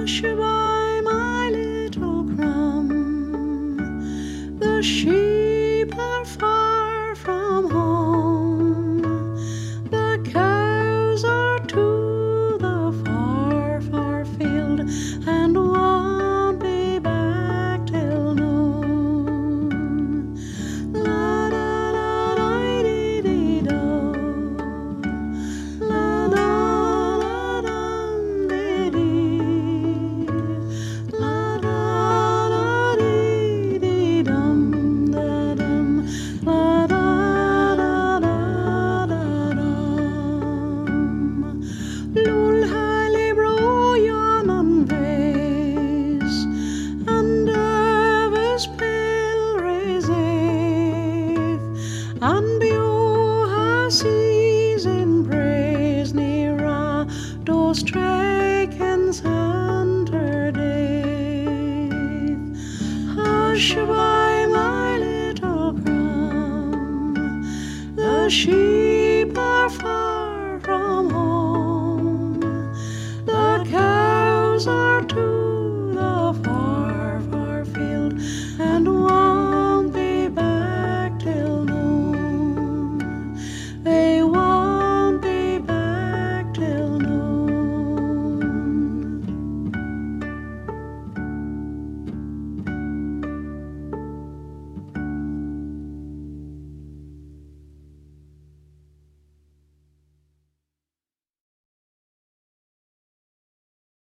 Hush by my little crumb. The sheep are far from home. The cows are to the far, far field and won't be back till noon. La da da da dee dee do. La da da dum dee dee. La da da dee dee dum da dum. La da da da da dum. Lul heilig bro Jonan wees, and öves pilgrimsreise, and bioha sees in praise nera då sträckens hunter death. Hush by my little crumb, the sheep